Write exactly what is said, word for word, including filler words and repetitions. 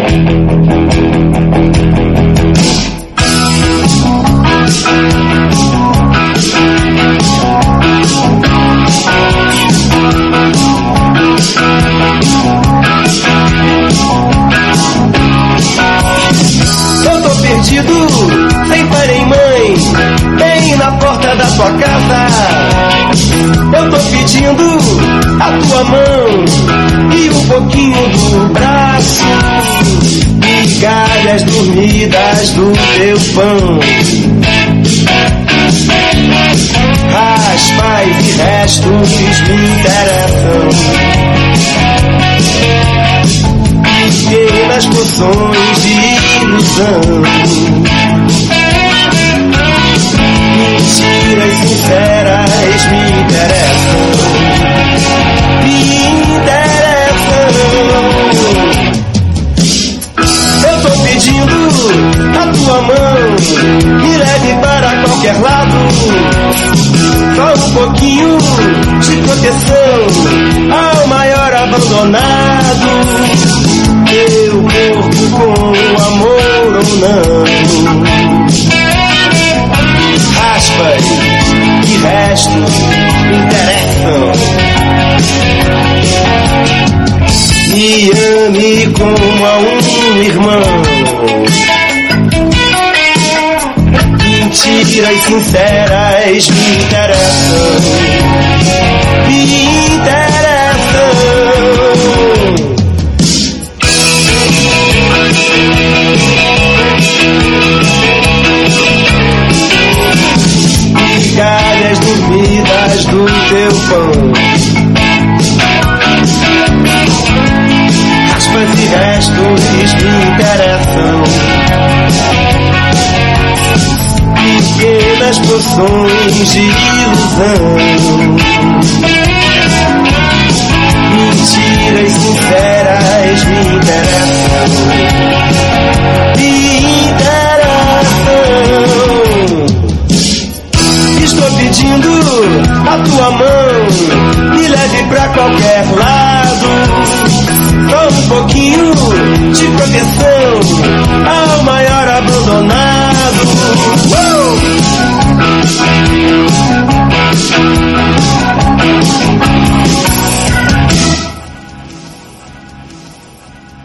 Eu tô perdido, sem pai nem mãe, bem na porta da tua casa. Eu tô pedindo a tua mão e um pouquinho do braço, migalhas dormidas do teu pão, raspas e restos me interessam, pequenas poções de ilusão, mentiras sinceras me interessam, me interessam. Eu tô pedindo a tua mão, me leve para qualquer lado, só um pouquinho de proteção ao maior abandonado, meu corpo com amor ou não, raspas e restos me interessam, me ame como a um irmão, mentiras sinceras me interessam, me interessam. Migalhas dormidas do teu pão, raspas e restos me interessam, pequenas poções de ilusão, mentiras sinceras me interessam, me interessam. Estou pedindo a tua mão, me leve pra qualquer lado, só um pouquinho de proteção ao maior abandono.